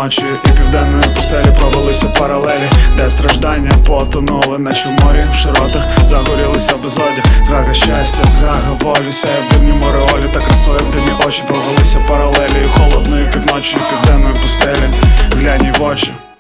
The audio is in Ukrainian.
півночі і південної пустелі провелися паралелі, де страждання потонули, наче в морі в широтах загорілися безодя. Згага щастя, згага волі, сяє в дивні мореолі, та красою в дивні очі провелися паралелі холодної півночі і південної пустелі. Глянь їй в очі.